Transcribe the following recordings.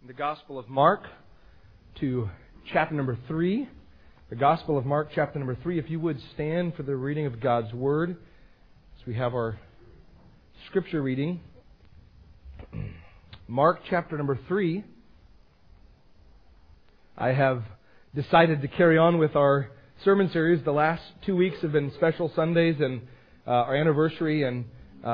the Gospel of Mark to chapter number 3. The Gospel of Mark, chapter number 3. If you would stand for the reading of God's Word, as we have our Scripture reading. Mark, chapter number 3. I have decided to carry on with our sermon series. The last 2 weeks have been special Sundays and our anniversary and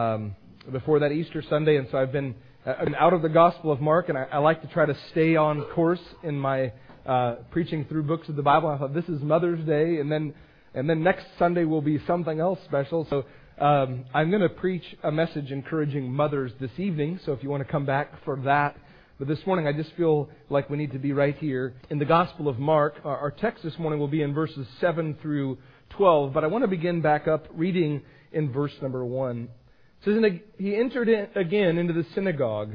before that Easter Sunday. And so I've been out of the Gospel of Mark, and I like to try to stay on course in my preaching through books of the Bible. I thought this is Mother's Day, and then next Sunday will be something else special. So I'm going to preach a message encouraging mothers this evening. So if you want to come back for that. But this morning I just feel like we need to be right here in the Gospel of Mark. Our text this morning will be in verses 7 through 12. But I want to begin back up reading in verse number 1. It says, "And he entered again into the synagogue,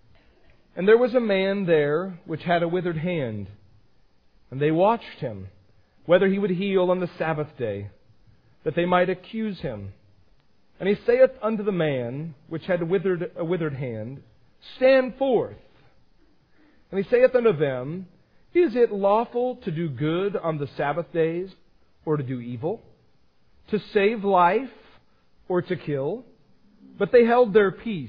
and there was a man there which had a withered hand. And they watched him, whether he would heal on the Sabbath day, that they might accuse him. And he saith unto the man which had a withered hand, Stand forth. And he saith unto them, Is it lawful to do good on the Sabbath days, or to do evil? To save life, or to kill? But they held their peace.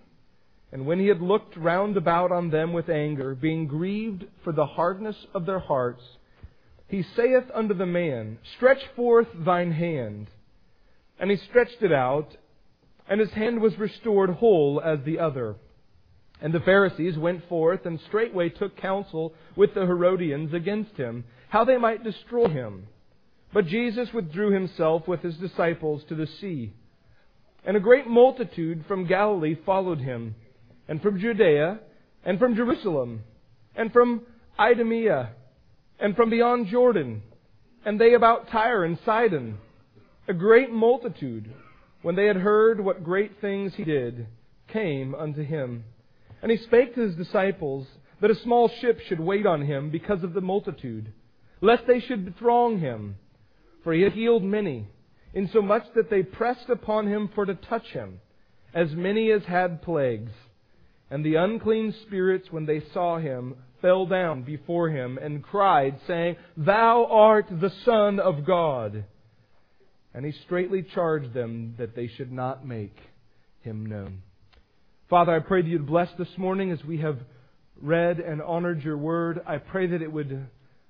And when he had looked round about on them with anger, being grieved for the hardness of their hearts, he saith unto the man, Stretch forth thine hand. And he stretched it out, and his hand was restored whole as the other. And the Pharisees went forth, and straightway took counsel with the Herodians against him, how they might destroy him. But Jesus withdrew himself with his disciples to the sea. And a great multitude from Galilee followed him, and from Judea, and from Jerusalem, and from Idumea, and from beyond Jordan, and they about Tyre and Sidon. A great multitude, when they had heard what great things he did, came unto him. And he spake to his disciples that a small ship should wait on him because of the multitude, lest they should throng him. For he had healed many, insomuch that they pressed upon him for to touch him, as many as had plagues. And the unclean spirits, when they saw him, fell down before him, and cried, saying, Thou art the Son of God. And he straitly charged them that they should not make him known." Father, I pray that You'd bless this morning as we have read and honored Your Word. I pray that it would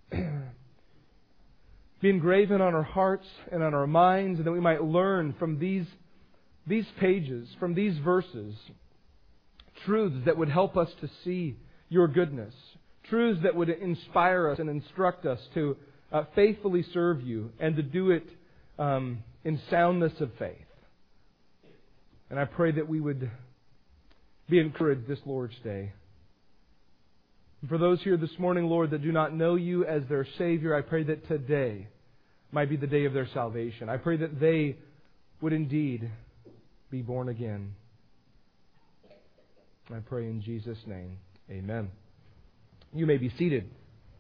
be engraven on our hearts and on our minds, and that we might learn from these pages, from these verses, truths that would help us to see Your goodness, truths that would inspire us and instruct us to faithfully serve You and to do it in soundness of faith. And I pray that we would be encouraged this Lord's Day. And for those here this morning, Lord, that do not know You as their Savior, I pray that today might be the day of their salvation. I pray that they would indeed be born again. I pray in Jesus' name. Amen. You may be seated.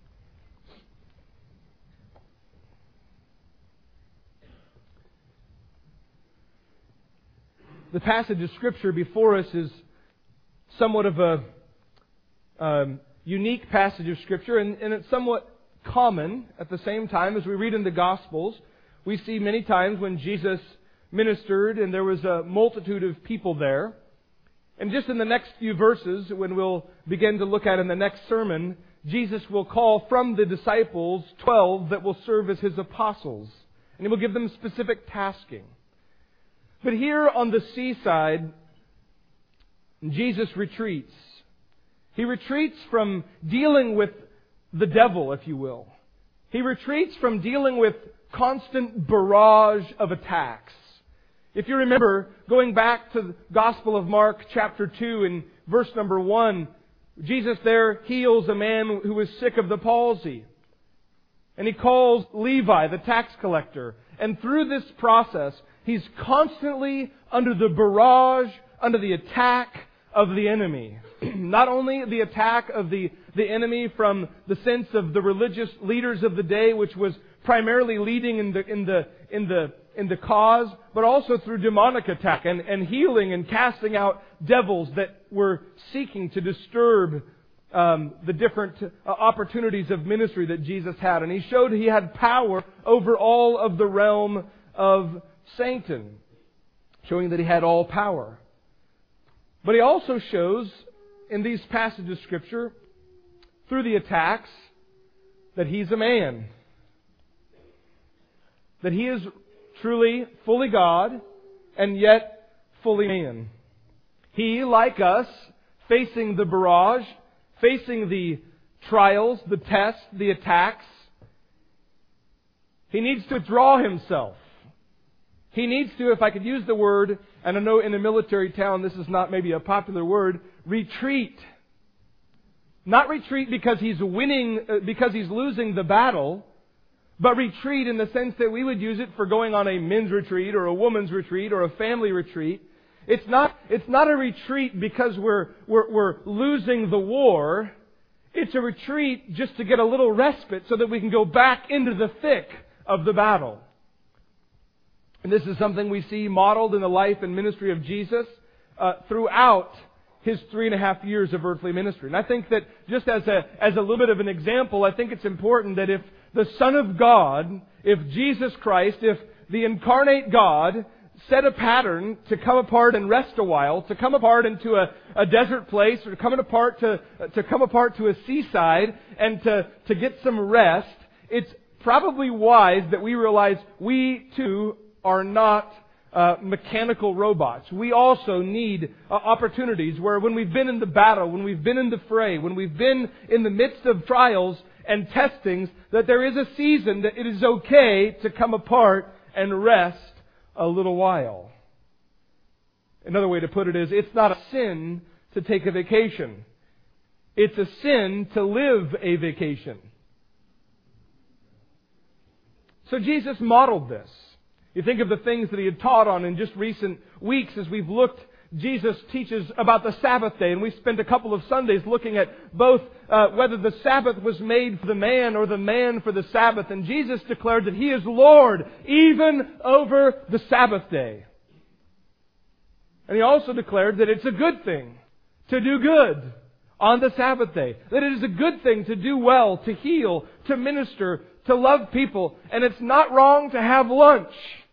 The passage of Scripture before us is somewhat of a unique passage of Scripture, and it's somewhat common at the same time. As we read in the Gospels, we see many times when Jesus ministered and there was a multitude of people there. And just in the next few verses, when we'll begin to look at in the next sermon, Jesus will call from the disciples 12 that will serve as His apostles. And He will give them specific tasking. But here on the seaside, Jesus retreats. He retreats from dealing with the devil, if you will. He retreats from dealing with constant barrage of attacks. If you remember, going back to the Gospel of Mark chapter 2 and verse number 1, Jesus there heals a man who was sick of the palsy. And He calls Levi, the tax collector. And through this process, he's constantly under the barrage, under the attack of the enemy. Not only the attack of the enemy from the sense of the religious leaders of the day, which was primarily leading in the cause, but also through demonic attack and healing and casting out devils that were seeking to disturb the different opportunities of ministry that Jesus had. And He showed He had power over all of the realm of Satan, showing that He had all power. But He also shows in these passages of Scripture, through the attacks, that He's a man. That He is truly, fully God, and yet fully man. He, like us, facing the barrage, facing the trials, the tests, the attacks, He needs to withdraw Himself. He needs to, if I could use the word, and I know in a military town this is not maybe a popular word, retreat. Not retreat because He's winning, because He's losing the battle, but retreat in the sense that we would use it for going on a men's retreat or a woman's retreat or a family retreat. It's not a retreat because we're losing the war. It's a retreat just to get a little respite so that we can go back into the thick of the battle. And this is something we see modeled in the life and ministry of Jesus throughout His 3.5 years of earthly ministry. And I think that just as a little bit of an example, I think it's important that if the Son of God, if Jesus Christ, if the incarnate God set a pattern to come apart and rest a while, to come apart into a desert place, or to come apart to a seaside and to get some rest, it's probably wise that we realize we too are not mechanical robots. We also need opportunities where when we've been in the battle, when we've been in the fray, when we've been in the midst of trials and testings, that there is a season that it is okay to come apart and rest a little while. Another way to put it is, it's not a sin to take a vacation. It's a sin to live a vacation. So Jesus modeled this. You think of the things that He had taught on in just recent weeks as we've looked. Jesus teaches about the Sabbath day, and we spent a couple of Sundays looking at both whether the Sabbath was made for the man or the man for the Sabbath. And Jesus declared that He is Lord even over the Sabbath day. And He also declared that it's a good thing to do good on the Sabbath day. That it is a good thing to do well, to heal, to minister, to love people. And it's not wrong to have lunch.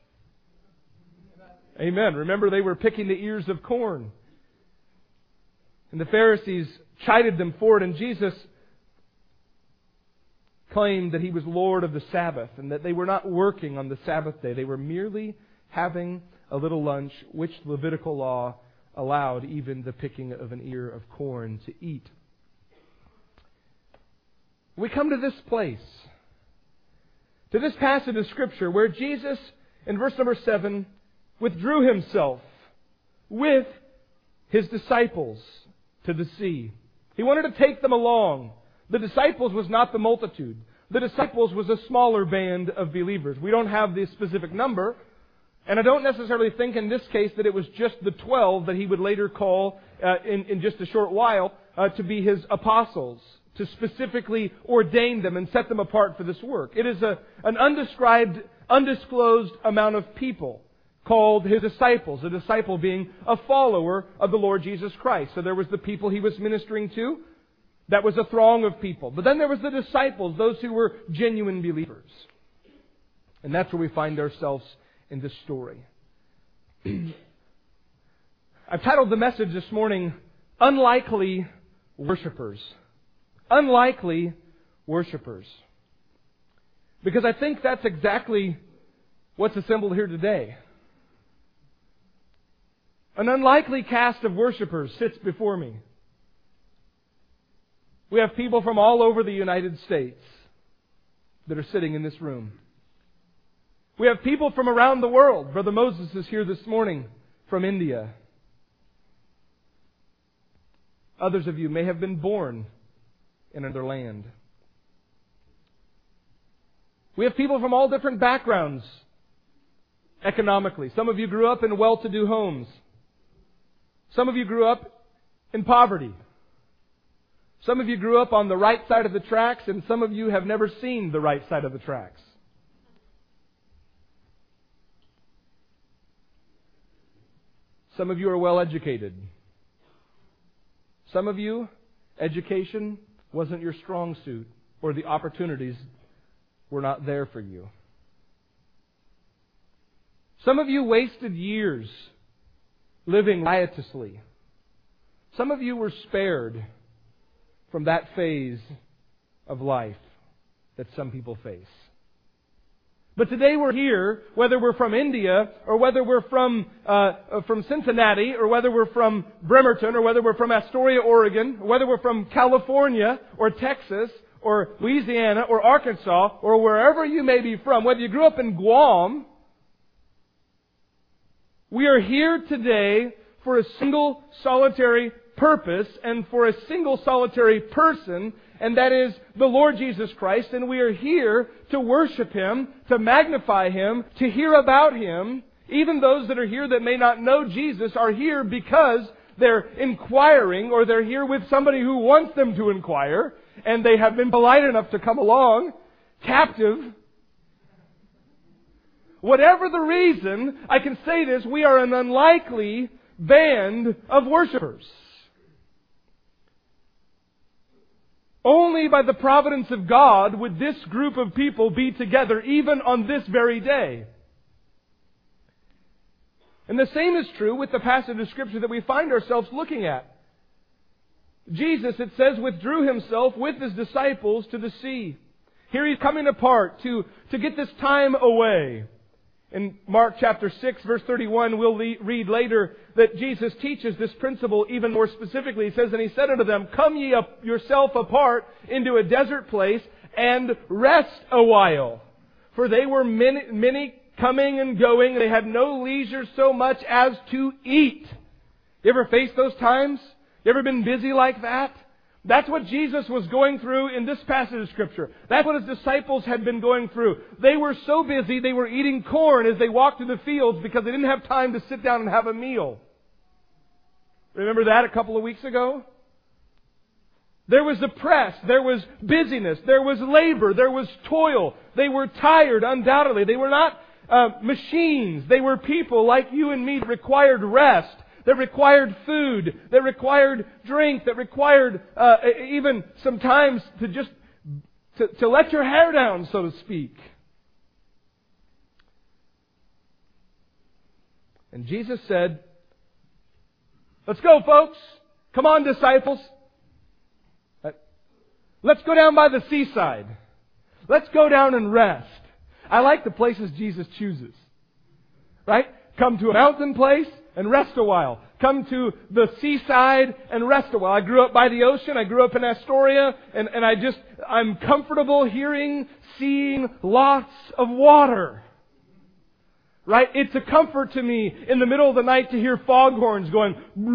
Amen. Remember, they were picking the ears of corn. And the Pharisees chided them for it. And Jesus claimed that He was Lord of the Sabbath and that they were not working on the Sabbath day. They were merely having a little lunch, which the Levitical law allowed even the picking of an ear of corn to eat. We come to this place, to this passage of Scripture where Jesus, in verse number 7, withdrew Himself with His disciples to the sea. He wanted to take them along. The disciples was not the multitude. The disciples was a smaller band of believers. We don't have the specific number, and I don't necessarily think in this case that it was just the 12 that He would later call in just a short while to be His apostles, to specifically ordain them and set them apart for this work. It is an undescribed, undisclosed amount of people called His disciples, a disciple being a follower of the Lord Jesus Christ. So there was the people He was ministering to. That was a throng of people. But then there was the disciples, those who were genuine believers. And that's where we find ourselves in this story. I've titled the message this morning, Unlikely Worshippers. Unlikely Worshippers. Because I think that's exactly what's assembled here today. An unlikely cast of worshippers sits before me. We have people from all over the United States that are sitting in this room. We have people from around the world. Brother Moses is here this morning from India. Others of you may have been born in another land. We have people from all different backgrounds economically. Some of you grew up in well-to-do homes. Some of you grew up in poverty. Some of you grew up on the right side of the tracks, and some of you have never seen the right side of the tracks. Some of you are well educated. Some of you education wasn't your strong suit, or the opportunities were not there for you. Some of you wasted years living riotously. Some of you were spared from that phase of life that some people face. But today we're here, whether we're from India, or whether we're from Cincinnati, or whether we're from Bremerton, or whether we're from Astoria, Oregon, or whether we're from California, or Texas, or Louisiana, or Arkansas, or wherever you may be from, whether you grew up in Guam, we are here today for a single solitary purpose and for a single solitary person, and that is the Lord Jesus Christ. And we are here to worship Him, to magnify Him, to hear about Him. Even those that are here that may not know Jesus are here because they're inquiring, or they're here with somebody who wants them to inquire, and they have been polite enough to come along, captive. Whatever the reason, I can say this, we are an unlikely band of worshipers. Only by the providence of God would this group of people be together, even on this very day. And the same is true with the passage of Scripture that we find ourselves looking at. Jesus, it says, withdrew Himself with His disciples to the sea. Here He's coming apart to get this time away. In Mark chapter 6, verse 31, we'll read later that Jesus teaches this principle even more specifically. He says, and He said unto them, come ye up yourself apart into a desert place and rest a while. For they were many coming and going, and they had no leisure so much as to eat. You ever faced those times? You ever been busy like that? That's what Jesus was going through in this passage of Scripture. That's what His disciples had been going through. They were so busy, they were eating corn as they walked through the fields because they didn't have time to sit down and have a meal. Remember that a couple of weeks ago? There was the press, there was busyness, there was labor, there was toil. They were tired, undoubtedly. They were not machines. They were people like you and me that required rest, that required food, that required drink, that required even sometimes to just to let your hair down, so to speak. And Jesus said, let's go, folks. Come on, disciples. Let's go down by the seaside. Let's go down and rest. I like the places Jesus chooses. Right? Come to a mountain place and rest a while. Come to the seaside and rest a while. I grew up by the ocean. I grew up in Astoria. And I'm comfortable hearing, seeing lots of water. Right? It's a comfort to me in the middle of the night to hear foghorns going.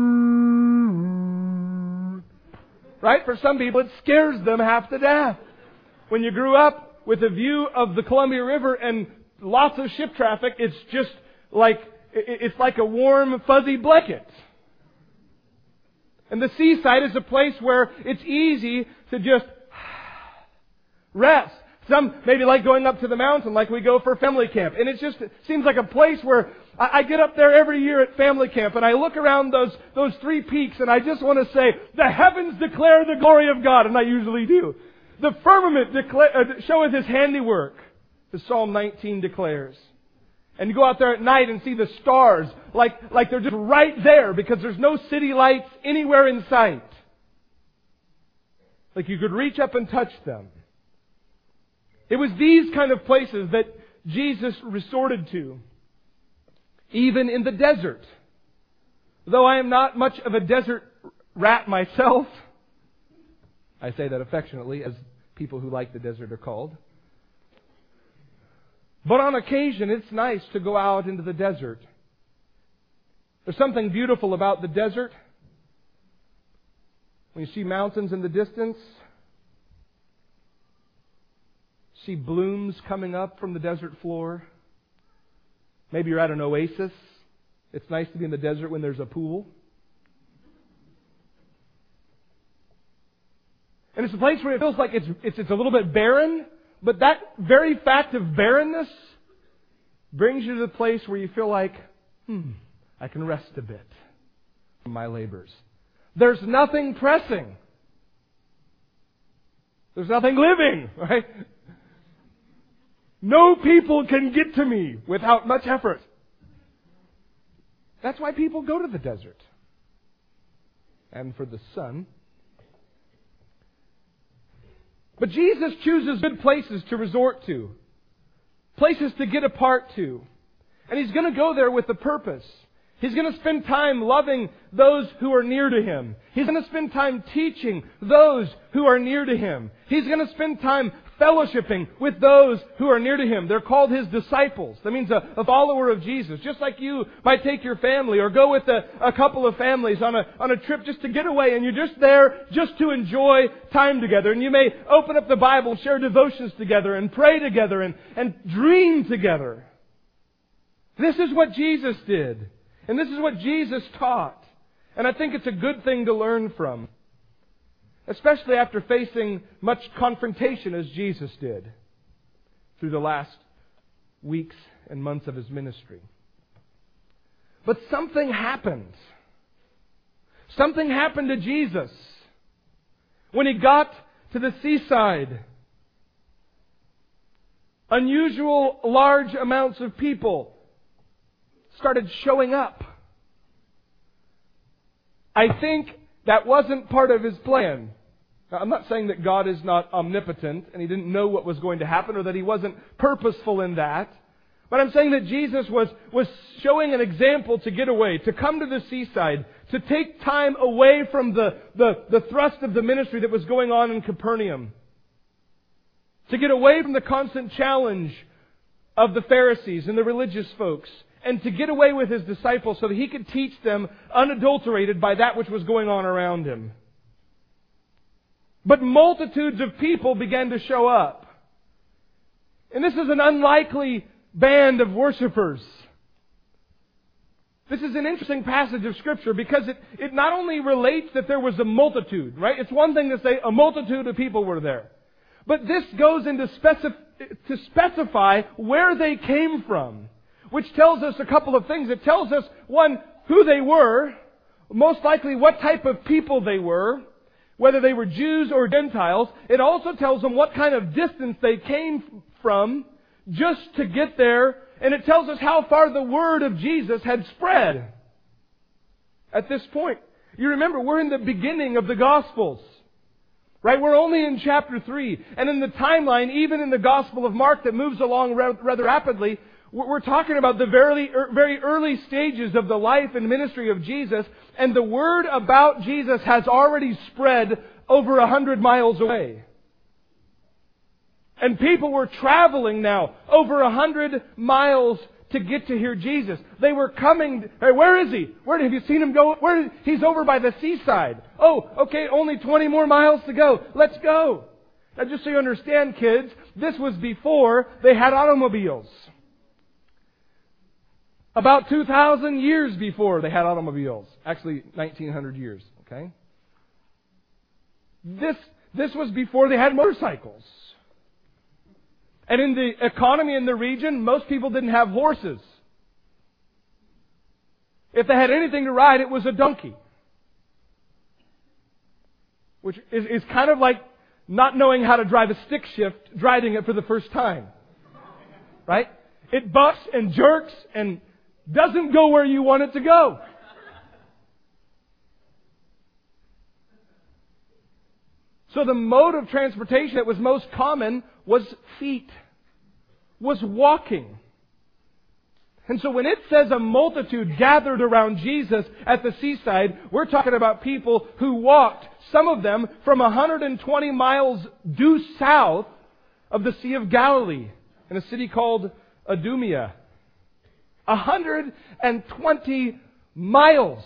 Right? For some people, it scares them half to death. When you grew up with a view of the Columbia River and lots of ship traffic, it's just like a warm, fuzzy blanket. And the seaside is a place where it's easy to just rest. Some maybe like going up to the mountain like we go for family camp. And it seems like a place where I get up there every year at family camp and I look around those three peaks and I just want to say, the heavens declare the glory of God. And I usually do. The firmament showeth His handiwork, as Psalm 19 declares. And you go out there at night and see the stars like they're just right there because there's no city lights anywhere in sight. Like you could reach up and touch them. It was these kind of places that Jesus resorted to, even in the desert. Though I am not much of a desert rat myself, I say that affectionately, as people who like the desert are called. But on occasion, it's nice to go out into the desert. There's something beautiful about the desert. When you see mountains in the distance, see blooms coming up from the desert floor. Maybe you're at an oasis. It's nice to be in the desert when there's a pool. And it's a place where it feels like it's a little bit barren, but that very fact of barrenness brings you to the place where you feel like, I can rest a bit from my labors. There's nothing pressing. There's nothing living, right? No people can get to me without much effort. That's why people go to the desert. And for the sun. But Jesus chooses good places to resort to. Places to get apart to. And He's going to go there with a purpose. He's going to spend time loving those who are near to Him. He's going to spend time teaching those who are near to Him. He's going to spend time fellowshipping with those who are near to Him. They're called His disciples. That means a follower of Jesus. Just like you might take your family or go with a couple of families on a trip just to get away, and you're just there just to enjoy time together. And you may open up the Bible, share devotions together, and pray together, and dream together. This is what Jesus did. And this is what Jesus taught. And I think it's a good thing to learn from. Especially after facing much confrontation as Jesus did through the last weeks and months of His ministry. But something happened. Something happened to Jesus when He got to the seaside. Unusual large amounts of people started showing up. I think that wasn't part of His plan. Now, I'm not saying that God is not omnipotent and He didn't know what was going to happen or that He wasn't purposeful in that. But I'm saying that Jesus was showing an example to get away, to come to the seaside, to take time away from the thrust of the ministry that was going on in Capernaum. To get away from the constant challenge of the Pharisees and the religious folks. And to get away with His disciples so that He could teach them unadulterated by that which was going on around Him. But multitudes of people began to show up. And this is an unlikely band of worshipers. This is an interesting passage of Scripture because it not only relates that there was a multitude, right? It's one thing to say a multitude of people were there. But this goes into to specify where they came from. Which tells us a couple of things. It tells us, one, who they were, most likely what type of people they were, whether they were Jews or Gentiles. It also tells them what kind of distance they came from just to get there. And it tells us how far the word of Jesus had spread at this point. You remember, we're in the beginning of the Gospels. Right? We're only in chapter 3. And in the timeline, even in the Gospel of Mark that moves along rather rapidly, we're talking about the very early stages of the life and ministry of Jesus, and the word about Jesus has already spread over 100 miles away. And people were traveling now over 100 miles to get to hear Jesus. They were coming. Hey, where is He? Where have you seen Him go? He's over by the seaside. Oh, okay, only 20 more miles to go. Let's go. Now, just so you understand, kids, this was before they had automobiles. About 2,000 years before they had automobiles. Actually, 1,900 years. Okay? This was before they had motorcycles. And in the economy in the region, most people didn't have horses. If they had anything to ride, it was a donkey. Which is kind of like not knowing how to drive a stick shift, driving it for the first time. Right? It bucks and jerks and doesn't go where you want it to go. So the mode of transportation that was most common was feet, was walking. And so when it says a multitude gathered around Jesus at the seaside, we're talking about people who walked, some of them from 120 miles due south of the Sea of Galilee in a city called Idumea. 120 miles.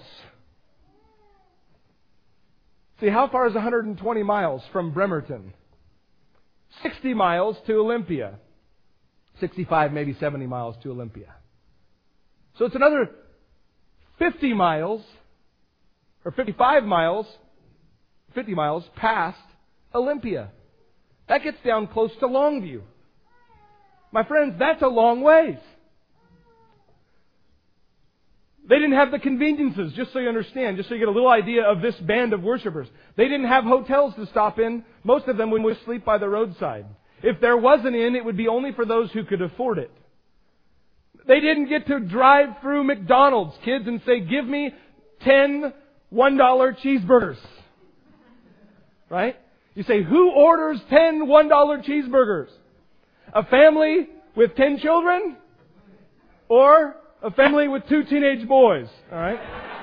See, how far is 120 miles from Bremerton? 60 miles to Olympia. 65, maybe 70 miles to Olympia. So it's another 50 miles, or 55 miles, 50 miles past Olympia. That gets down close to Longview. My friends, that's a long ways. They didn't have the conveniences, just so you understand, just so you get a little idea of this band of worshipers. They didn't have hotels to stop in. Most of them would sleep by the roadside. If there was an inn, it would be only for those who could afford it. They didn't get to drive through McDonald's, kids, and say, give me 10 $1 cheeseburgers. Right? You say, who orders 10 $1 cheeseburgers? A family with 10 children? Or a family with 2 teenage boys? All right?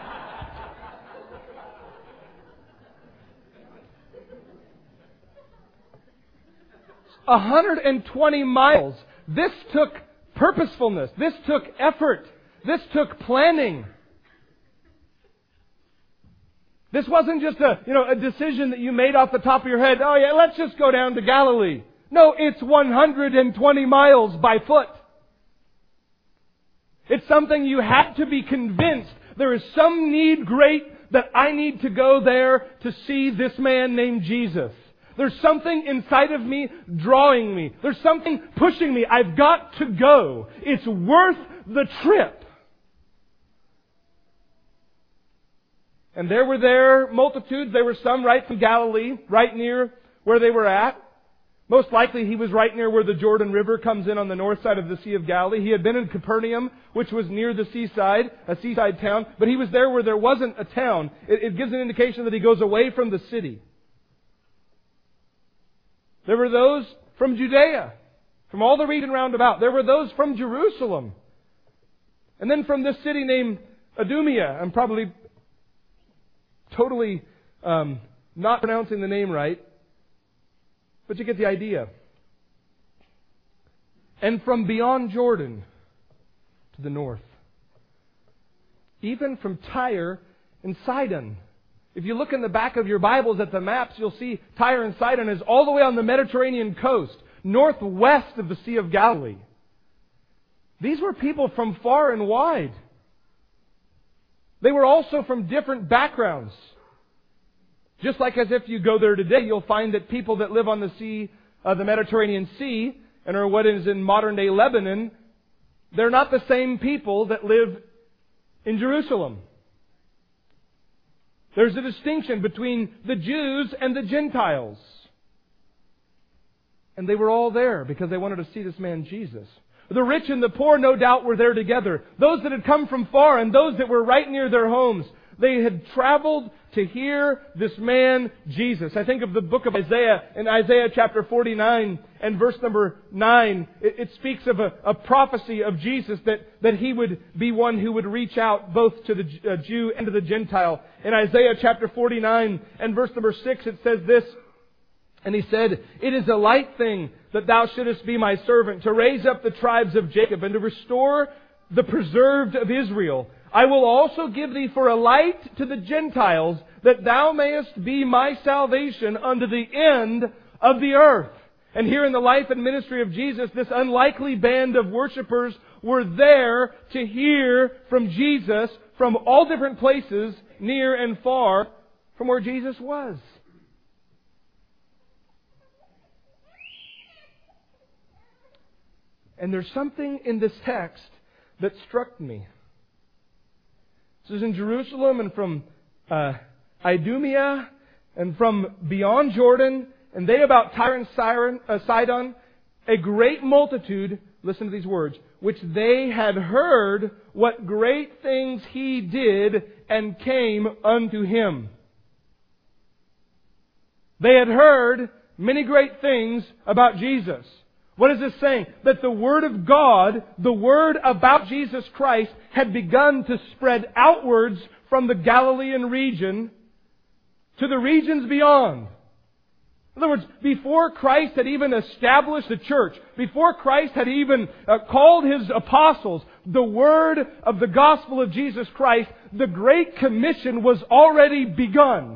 120 miles. This took purposefulness. This took effort. This took planning. This wasn't just a decision that you made off the top of your head. Oh yeah, let's just go down to Galilee. No, it's 120 miles by foot. It's something you have to be convinced there is some need great that I need to go there to see this man named Jesus. There's something inside of me drawing me. There's something pushing me. I've got to go. It's worth the trip. And there were multitudes. There were some right from Galilee, right near where they were at. Most likely he was right near where the Jordan River comes in on the north side of the Sea of Galilee. He had been in Capernaum, which was near the seaside, a seaside town. But he was there where there wasn't a town. It gives an indication that he goes away from the city. There were those from Judea, from all the region round about. There were those from Jerusalem. And then from this city named Idumea. I'm probably totally not pronouncing the name right. But you get the idea. And from beyond Jordan to the north. Even from Tyre and Sidon. If you look in the back of your Bibles at the maps, you'll see Tyre and Sidon is all the way on the Mediterranean coast, northwest of the Sea of Galilee. These were people from far and wide. They were also from different backgrounds. Just like as if you go there today, you'll find that people that live on the Mediterranean Sea, and are what is in modern day Lebanon, they're not the same people that live in Jerusalem. There's a distinction between the Jews and the Gentiles. And they were all there because they wanted to see this man Jesus. The rich and the poor, no doubt, were there together. Those that had come from far and those that were right near their homes. They had traveled to hear this man, Jesus. I think of the book of Isaiah, in Isaiah chapter 49 and verse number 9. It speaks of a prophecy of Jesus that He would be one who would reach out both to the Jew and to the Gentile. In Isaiah chapter 49 and verse number 6, it says this, and He said, "It is a light thing that thou shouldest be my servant, to raise up the tribes of Jacob and to restore the preserved of Israel. I will also give thee for a light to the Gentiles, that thou mayest be my salvation unto the end of the earth." And here in the life and ministry of Jesus, this unlikely band of worshipers were there to hear from Jesus from all different places, near and far, from where Jesus was. And there's something in this text that struck me. This is in Jerusalem and from Idumea and from beyond Jordan, and they about Tyre and Sidon, a great multitude, listen to these words, which they had heard what great things He did and came unto Him. They had heard many great things about Jesus. What is this saying? That the Word of God, the Word about Jesus Christ, had begun to spread outwards from the Galilean region to the regions beyond. In other words, before Christ had even established the church, before Christ had even called His apostles, the Word of the gospel of Jesus Christ, the Great Commission was already begun.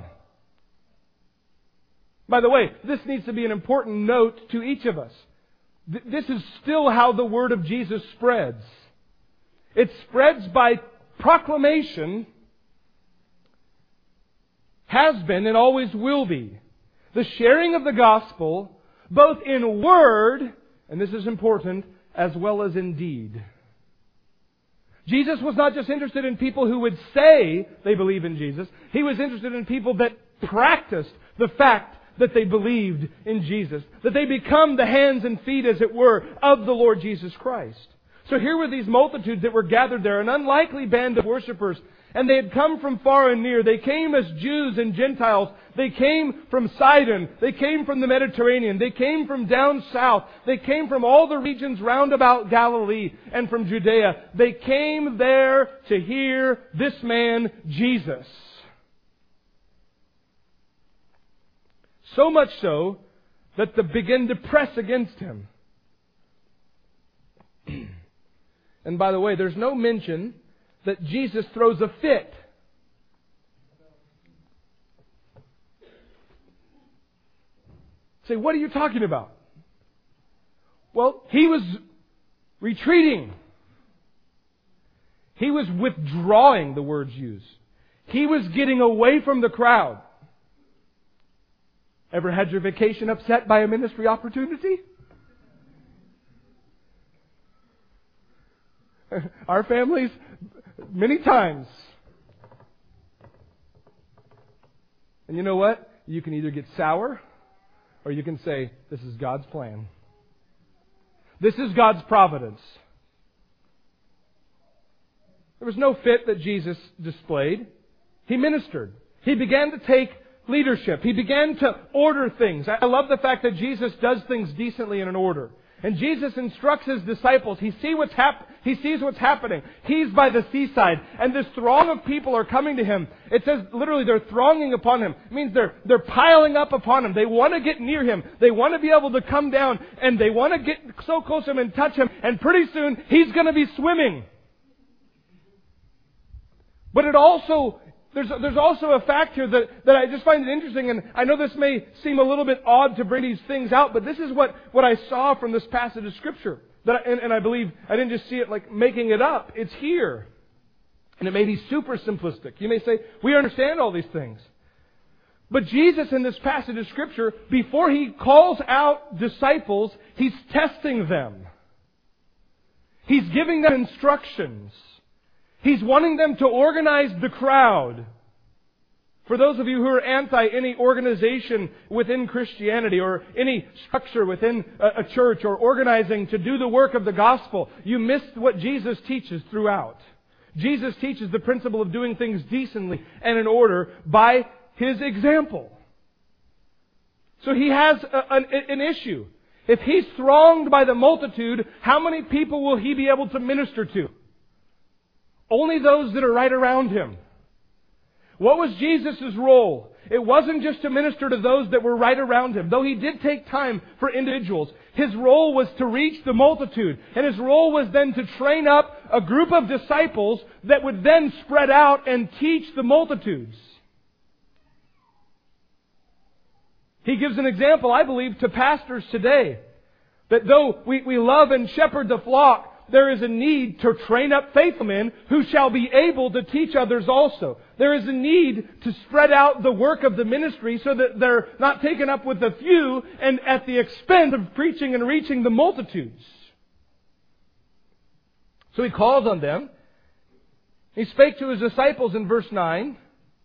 By the way, this needs to be an important note to each of us. This is still how the word of Jesus spreads. It spreads by proclamation, has been and always will be. The sharing of the gospel, both in word, and this is important, as well as in deed. Jesus was not just interested in people who would say they believe in Jesus. He was interested in people that practiced the fact that they believed in Jesus. That they become the hands and feet, as it were, of the Lord Jesus Christ. So here were these multitudes that were gathered there, an unlikely band of worshipers. And they had come from far and near. They came as Jews and Gentiles. They came from Sidon. They came from the Mediterranean. They came from down south. They came from all the regions round about Galilee and from Judea. They came there to hear this man, Jesus. So much so that they begin to press against Him. And by the way, there's no mention that Jesus throws a fit. Say, what are you talking about? Well, He was retreating. He was withdrawing, the words used. He was getting away from the crowd. Ever had your vacation upset by a ministry opportunity? Our families, many times. And you know what? You can either get sour or you can say, this is God's plan. This is God's providence. There was no fit that Jesus displayed. He ministered. He began to take leadership. He began to order things. I love the fact that Jesus does things decently in an order. And Jesus instructs His disciples. He sees what's happening. He's by the seaside. And this throng of people are coming to Him. It says literally they're thronging upon Him. It means they're piling up upon Him. They want to get near Him. They want to be able to come down. And they want to get so close to Him and touch Him. And pretty soon He's going to be swimming. But it also... There's also a fact here that I just find it interesting, and I know this may seem a little bit odd to bring these things out, but this is what I saw from this passage of Scripture. And I believe I didn't just see it like making it up. It's here. And it may be super simplistic. You may say, we understand all these things. But Jesus in this passage of Scripture, before He calls out disciples, He's testing them. He's giving them instructions. He's wanting them to organize the crowd. For those of you who are anti any organization within Christianity or any structure within a church or organizing to do the work of the gospel, you missed what Jesus teaches throughout. Jesus teaches the principle of doing things decently and in order by His example. So He has an issue. If He's thronged by the multitude, how many people will He be able to minister to? Only those that are right around Him. What was Jesus' role? It wasn't just to minister to those that were right around Him. Though He did take time for individuals, His role was to reach the multitude. And His role was then to train up a group of disciples that would then spread out and teach the multitudes. He gives an example, I believe, to pastors today. That though we love and shepherd the flock, there is a need to train up faithful men who shall be able to teach others also. There is a need to spread out the work of the ministry so that they're not taken up with a few and at the expense of preaching and reaching the multitudes. So He calls on them. He spake to His disciples in verse 9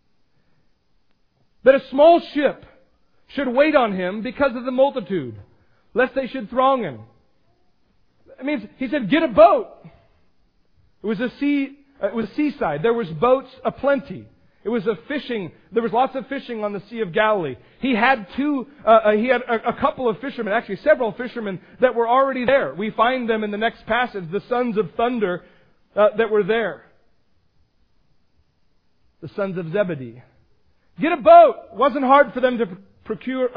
that a small ship should wait on Him because of the multitude, lest they should throng Him. It means, He said, get a boat. It was seaside. There was boats aplenty. It was there was lots of fishing on the Sea of Galilee. He had a couple of fishermen, actually several fishermen that were already there. We find them in the next passage, the sons of thunder that were there. The sons of Zebedee. Get a boat. It wasn't hard for them to procure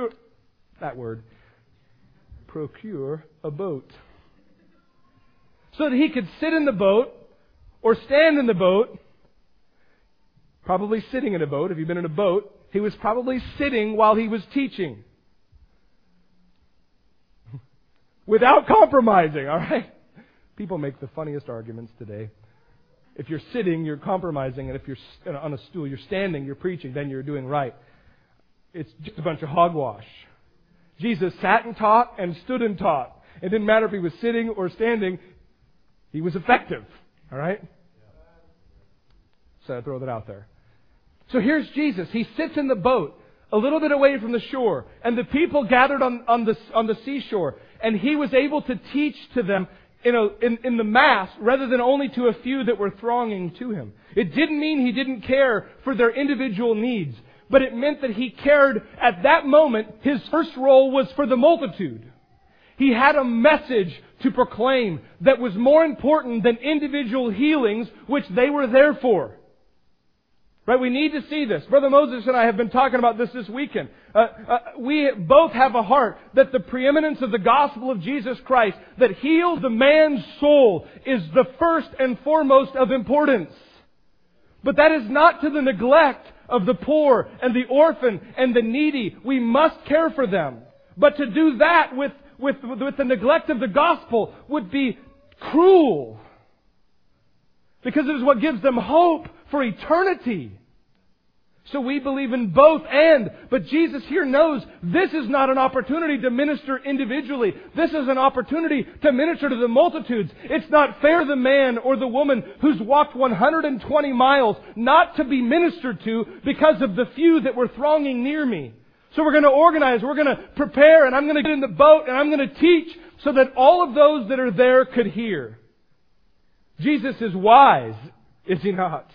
a boat. So that he could sit in the boat or stand in the boat. Probably sitting in a boat. If you've been in a boat, he was probably sitting while he was teaching. Without compromising, all right? People make the funniest arguments today. If you're sitting, you're compromising. And if you're on a stool, you're standing, you're preaching, then you're doing right. It's just a bunch of hogwash. Jesus sat and taught and stood and taught. It didn't matter if he was sitting or standing. He was effective. All right? So I throw that out there. So here's Jesus. He sits in the boat a little bit away from the shore, and the people gathered on the seashore, and He was able to teach to them in the mass rather than only to a few that were thronging to Him. It didn't mean He didn't care for their individual needs, but it meant that He cared at that moment. His first role was for the multitude. He had a message to proclaim that was more important than individual healings, which they were there for. Right? We need to see this. Brother Moses and I have been talking about this weekend. We both have a heart that the preeminence of the gospel of Jesus Christ that heals the man's soul is the first and foremost of importance. But that is not to the neglect of the poor and the orphan and the needy. We must care for them. But to do that with the neglect of the gospel would be cruel. Because it is what gives them hope for eternity. So we believe in both and. But Jesus here knows this is not an opportunity to minister individually. This is an opportunity to minister to the multitudes. It's not fair the man or the woman who's walked 120 miles not to be ministered to because of the few that were thronging near me. So we're going to organize, we're going to prepare, and I'm going to get in the boat and I'm going to teach so that all of those that are there could hear. Jesus is wise, is He not?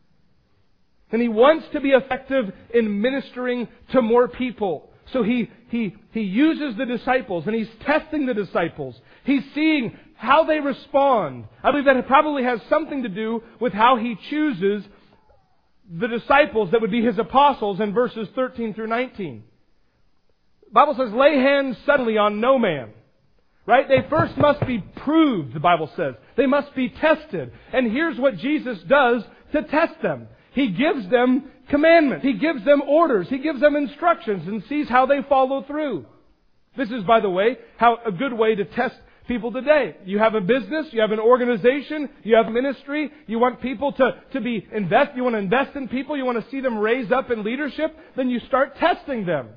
And He wants to be effective in ministering to more people. So He uses the disciples and He's testing the disciples. He's seeing how they respond. I believe that it probably has something to do with how He chooses the disciples that would be His apostles in verses 13 through 19. The Bible says, lay hands suddenly on no man. Right? They first must be proved, the Bible says. They must be tested. And here's what Jesus does to test them. He gives them commandments. He gives them orders. He gives them instructions and sees how they follow through. This is, by the way, a good way to test people today. You have a business, you have an organization, you have ministry, you want people you want to invest in people, you want to see them raise up in leadership, then you start testing them.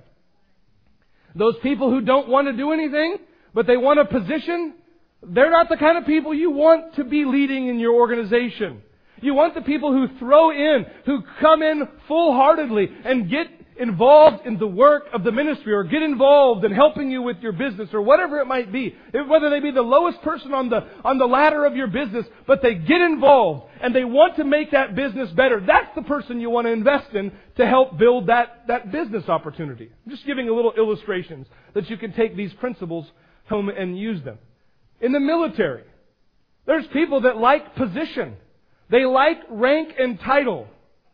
Those people who don't want to do anything, but they want a position, they're not the kind of people you want to be leading in your organization. You want the people who throw in, who come in full-heartedly and get involved in the work of the ministry or get involved in helping you with your business or whatever it might be. Whether they be the lowest person on the ladder of your business, but they get involved and they want to make that business better. That's the person you want to invest in to help build that business opportunity. I'm just giving a little illustrations that you can take these principles home and use them. In the military, there's people that like position. They like rank and title.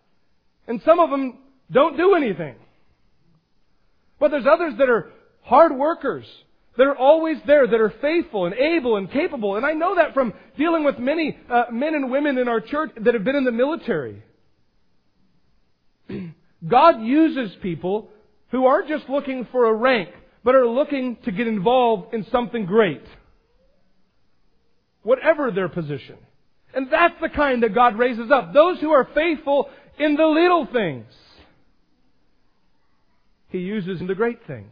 And some of them don't do anything. But there's others that are hard workers. That are always there, that are faithful and able and capable. And I know that from dealing with many men and women in our church that have been in the military. God uses people who aren't just looking for a rank, but are looking to get involved in something great. Whatever their position. And that's the kind that God raises up. Those who are faithful in the little things, He uses in the great things.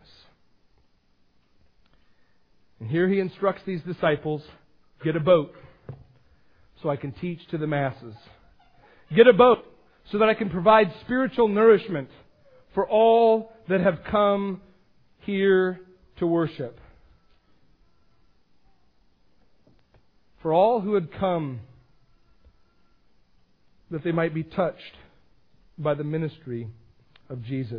And here He instructs these disciples, get a boat so I can teach to the masses. Get a boat so that I can provide spiritual nourishment for all that have come here to worship. For all who had come that they might be touched by the ministry of Jesus.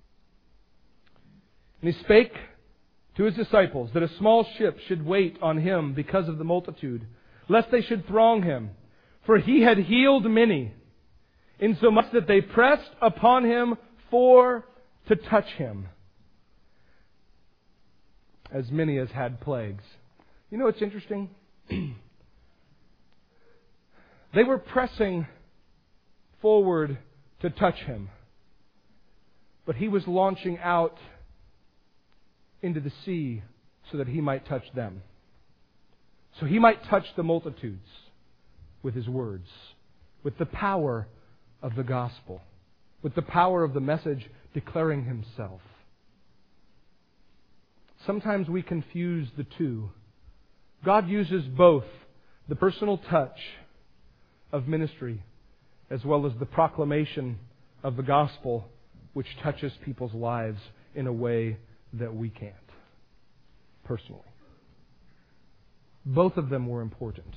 And He spake to His disciples that a small ship should wait on Him because of the multitude, lest they should throng Him. For He had healed many, insomuch that they pressed upon Him to touch Him, as many as had plagues. You know what's interesting? They were pressing forward to touch Him. But He was launching out into the sea so that He might touch them. So He might touch the multitudes with His words, with the power of the gospel, with the power of the message declaring Himself. Sometimes we confuse the two. God uses both the personal touch of ministry, as well as the proclamation of the gospel, which touches people's lives in a way that we can't, personally. Both of them were important.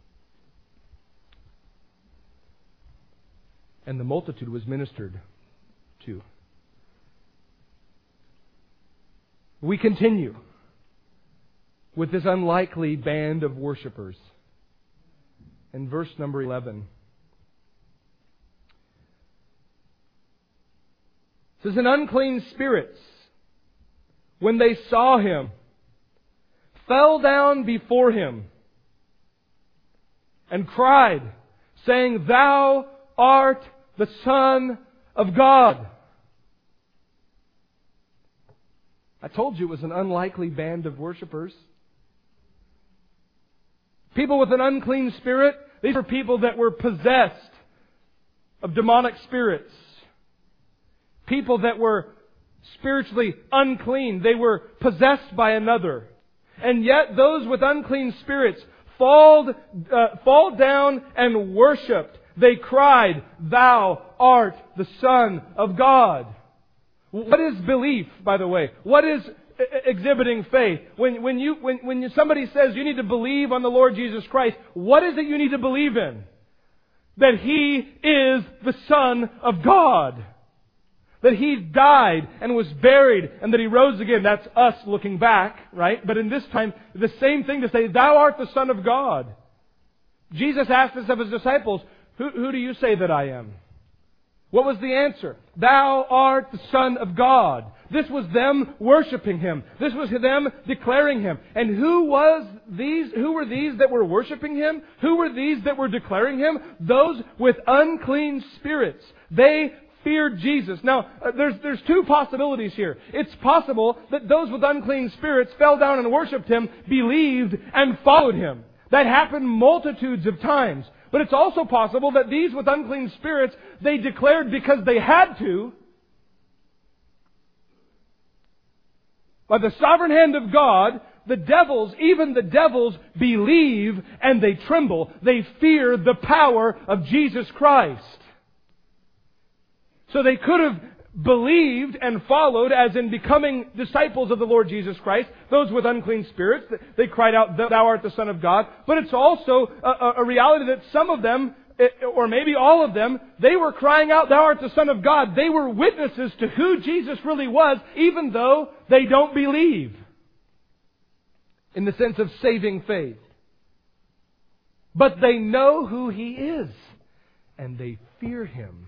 And the multitude was ministered to. We continue with this unlikely band of worshipers. In verse number 11, it says, "And unclean spirits, when they saw Him, fell down before Him and cried, saying, Thou art the Son of God." I told you it was an unlikely band of worshipers. People with an unclean spirit, these were people that were possessed of demonic spirits. People that were spiritually unclean. They were possessed by another. And yet those with unclean spirits fall down and worshipped. They cried, "Thou art the Son of God." What is belief, by the way? What is exhibiting faith? When somebody says you need to believe on the Lord Jesus Christ, what is it you need to believe in? That He is the Son of God. That He died and was buried and that He rose again. That's us looking back, right? But in this time, the same thing to say, "Thou art the Son of God." Jesus asked this of His disciples, Who do you say that I am? What was the answer? "Thou art the Son of God." This was them worshiping Him. This was them declaring Him. And who were these that were worshiping Him? Who were these that were declaring Him? Those with unclean spirits. They feared Jesus. Now, there's two possibilities here. It's possible that those with unclean spirits fell down and worshipped Him, believed, and followed Him. That happened multitudes of times. But it's also possible that these with unclean spirits, they declared because they had to, by the sovereign hand of God, even the devils believe and they tremble. They fear the power of Jesus Christ. So they could have believed and followed, as in becoming disciples of the Lord Jesus Christ, those with unclean spirits. They cried out, "Thou art the Son of God." But it's also a reality that some of them, or maybe all of them, they were crying out, "Thou art the Son of God." They were witnesses to who Jesus really was, even though they don't believe. In the sense of saving faith. But they know who He is. And they fear Him.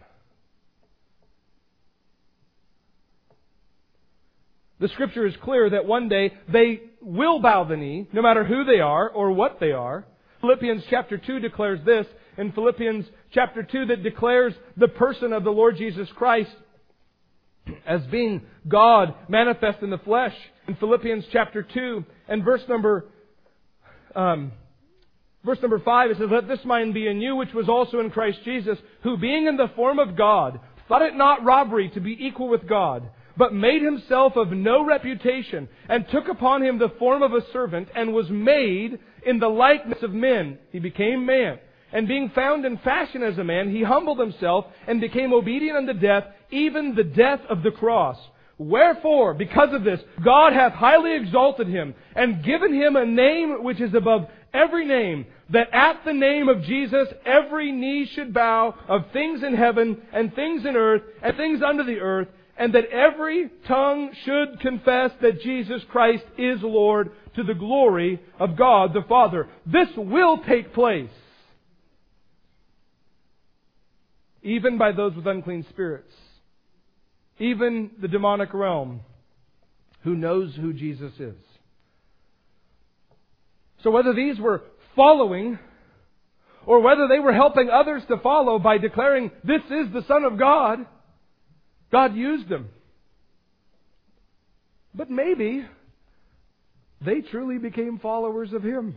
The Scripture is clear that one day they will bow the knee, no matter who they are or what they are. Philippians chapter 2 declares this. In Philippians chapter 2, that declares the person of the Lord Jesus Christ as being God manifest in the flesh. In Philippians chapter 2 and verse number 5, it says, "Let this mind be in you, which was also in Christ Jesus, who being in the form of God, thought it not robbery to be equal with God, but made Himself of no reputation, and took upon Him the form of a servant, and was made in the likeness of men." He became man. "And being found in fashion as a man, He humbled Himself, and became obedient unto death, even the death of the cross. Wherefore, because of this, God hath highly exalted Him, and given Him a name which is above every name, that at the name of Jesus every knee should bow, of things in heaven, and things in earth, and things under the earth, and that every tongue should confess that Jesus Christ is Lord, to the glory of God the Father." This will take place. Even by those with unclean spirits. Even the demonic realm, who knows who Jesus is. So whether these were following, or whether they were helping others to follow by declaring, "This is the Son of God," God used them. But maybe they truly became followers of Him.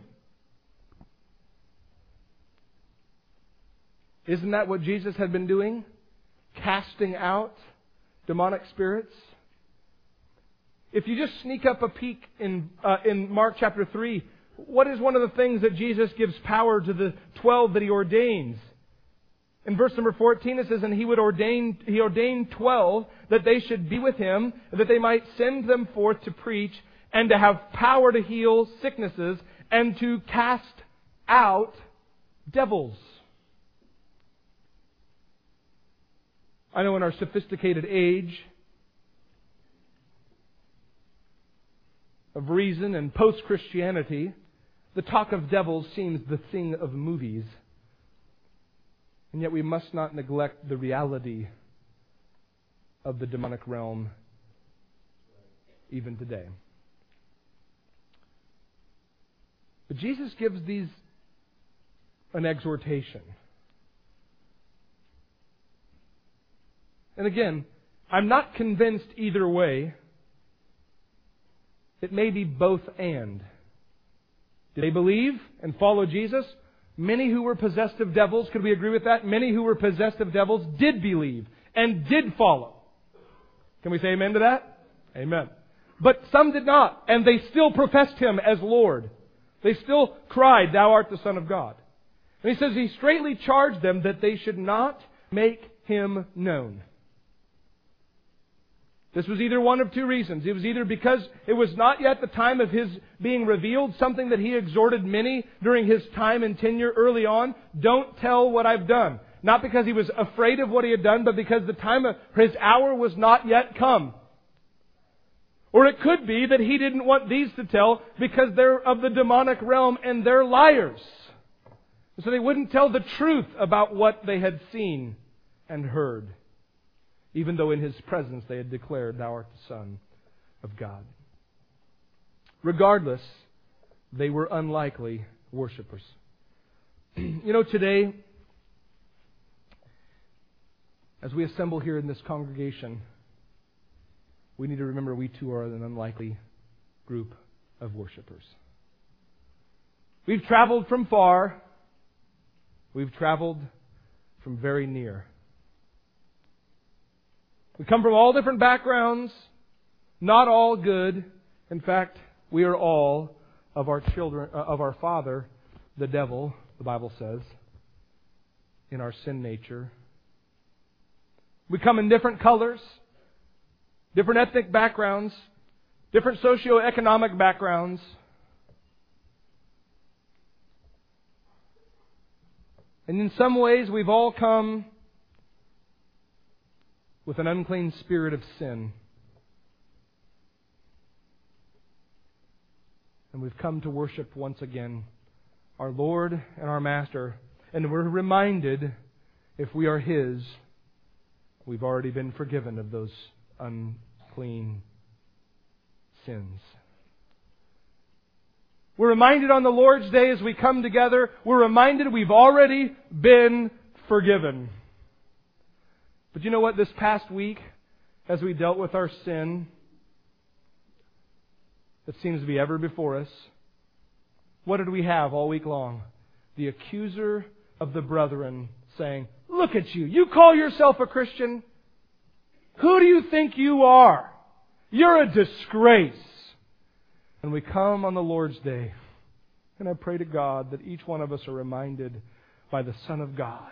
Isn't that what Jesus had been doing? Casting out demonic spirits? If you just sneak up a peek in Mark chapter 3, what is one of the things that Jesus gives power to the 12 that He ordains? In verse number 14 it says, and He ordained 12 that they should be with Him, that they might send them forth to preach and to have power to heal sicknesses and to cast out devils. I know in our sophisticated age of reason and post-Christianity, the talk of devils seems the thing of movies. And yet we must not neglect the reality of the demonic realm even today. But Jesus gives these an exhortation. And again, I'm not convinced either way. It may be both and. Did they believe and follow Jesus? Many who were possessed of devils, could we agree with that? Many who were possessed of devils did believe and did follow. Can we say amen to that? Amen. But some did not, and they still professed Him as Lord. They still cried, Thou art the Son of God. And He says He straitly charged them that they should not make Him known. This was either one of two reasons. It was either because it was not yet the time of His being revealed, something that He exhorted many during His time and tenure early on. Don't tell what I've done. Not because He was afraid of what He had done, but because the time of His hour was not yet come. Or it could be that He didn't want these to tell because they're of the demonic realm and they're liars. So they wouldn't tell the truth about what they had seen and heard, even though in His presence they had declared, Thou art the Son of God. Regardless, they were unlikely worshipers. You know, today, as we assemble here in this congregation, we need to remember we too are an unlikely group of worshipers. We've traveled from far. We've traveled from very near. We come from all different backgrounds, not all good. In fact, we are all of our children, of our father, the devil, the Bible says, in our sin nature. We come in different colors, different ethnic backgrounds, different socioeconomic backgrounds. And in some ways, we've all come with an unclean spirit of sin. And we've come to worship once again our Lord and our Master. And we're reminded, if we are His, we've already been forgiven of those unclean sins. We're reminded on the Lord's Day as we come together, we're reminded we've already been forgiven. But you know what? This past week, as we dealt with our sin that seems to be ever before us, what did we have all week long? The accuser of the brethren saying, Look at you. You call yourself a Christian? Who do you think you are? You're a disgrace. And we come on the Lord's Day, and I pray to God that each one of us are reminded by the Son of God.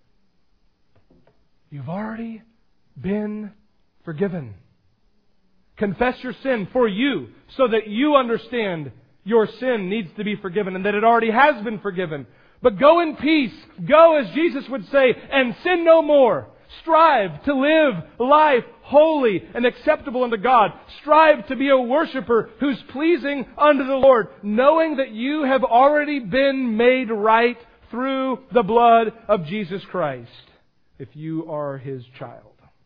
You've already been forgiven. Confess your sin for you, so that you understand your sin needs to be forgiven and that it already has been forgiven. But go in peace. Go, as Jesus would say, and sin no more. Strive to live life holy and acceptable unto God. Strive to be a worshiper who's pleasing unto the Lord, knowing that you have already been made right through the blood of Jesus Christ, if you are His child.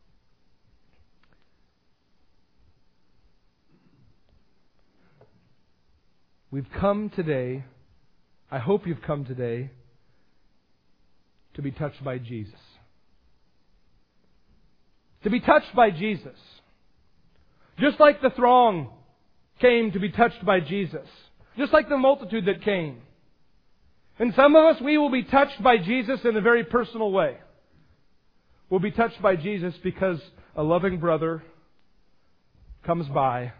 We've come today, I hope you've come today, to be touched by Jesus. To be touched by Jesus. Just like the throng came to be touched by Jesus. Just like the multitude that came. And some of us, we will be touched by Jesus in a very personal way. We'll be touched by Jesus because a loving brother comes by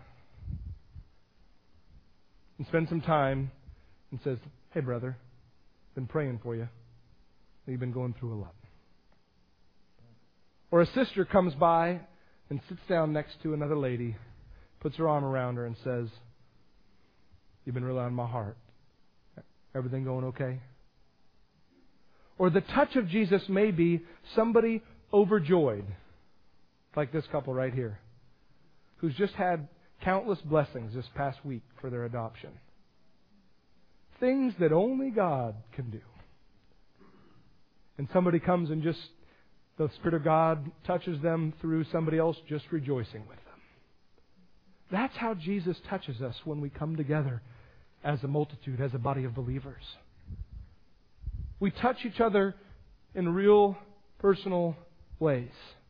and spends some time and says, Hey brother, been praying for you. You've been going through a lot. Or a sister comes by and sits down next to another lady, puts her arm around her and says, "You've been really on my heart. Everything going okay?" Or the touch of Jesus may be somebody overjoyed, like this couple right here, who's just had countless blessings this past week for their adoption. Things that only God can do. And somebody comes and just, the Spirit of God touches them through somebody else just rejoicing with them. That's how Jesus touches us when we come together as a multitude, as a body of believers. We touch each other in real, personal ways.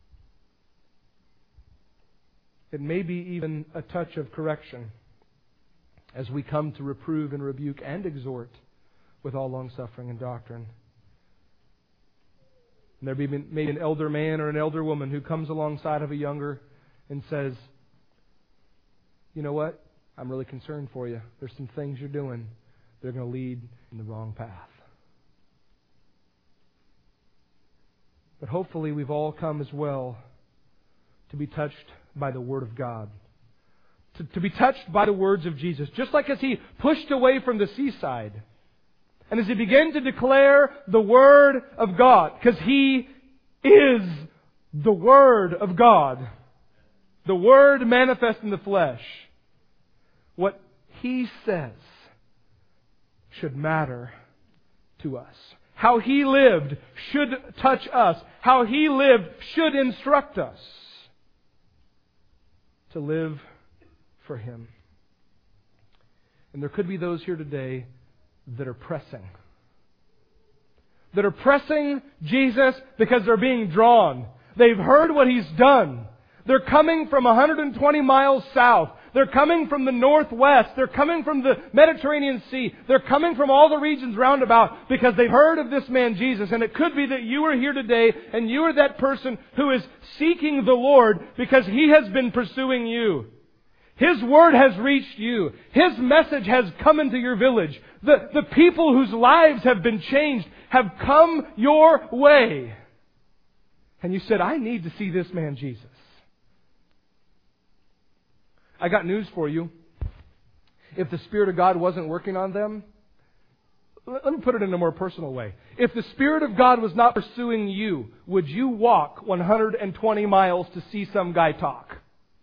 It may be even a touch of correction as we come to reprove and rebuke and exhort with all long-suffering and doctrine. And there may be maybe an elder man or an elder woman who comes alongside of a younger and says, "You know what? I'm really concerned for you. There's some things you're doing that are going to lead in the wrong path." But hopefully we've all come as well to be touched by the Word of God. To be touched by the words of Jesus. Just like as He pushed away from the seaside. And as He began to declare the Word of God. Because He is the Word of God. The Word manifest in the flesh. What He says should matter to us. How He lived should touch us. How He lived should instruct us to live for Him. And there could be those here today that are pressing. That are pressing Jesus because they're being drawn. They've heard what He's done. They're coming from 120 miles south. They're coming from the northwest. They're coming from the Mediterranean Sea. They're coming from all the regions round about because they've heard of this man Jesus. And it could be that you are here today and you are that person who is seeking the Lord because He has been pursuing you. His Word has reached you. His message has come into your village. The people whose lives have been changed have come your way. And you said, "I need to see this man Jesus." I got news for you. If the Spirit of God wasn't working on them, let me put it in a more personal way. If the Spirit of God was not pursuing you, would you walk 120 miles to see some guy talk?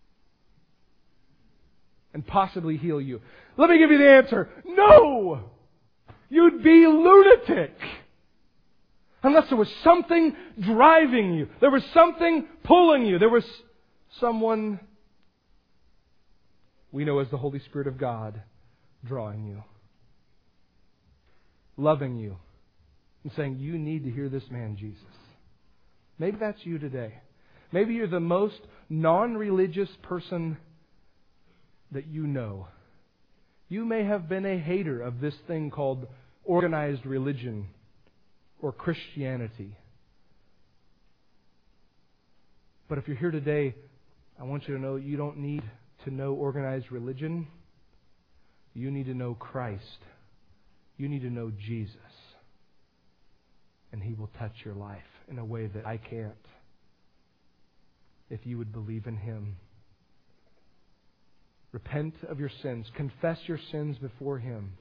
And possibly heal you? Let me give you the answer. No! You'd be lunatic. Unless there was something driving you. There was something pulling you. There was someone we know as the Holy Spirit of God drawing you. Loving you. And saying, "You need to hear this man Jesus." Maybe that's you today. Maybe you're the most non-religious person that you know. You may have been a hater of this thing called organized religion or Christianity. But if you're here today, I want you to know you don't need to know organized religion. You need to know Christ. You need to know Jesus. And He will touch your life in a way that I can't. If you would believe in Him. Repent of your sins. Confess your sins before Him.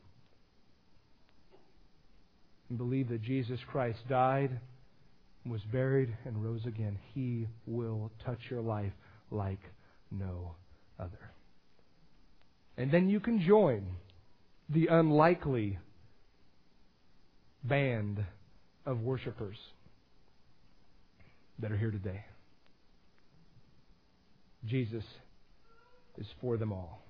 And believe that Jesus Christ died, was buried, and rose again. He will touch your life like no other. And then you can join the unlikely band of worshipers that are here today. Jesus is for them all.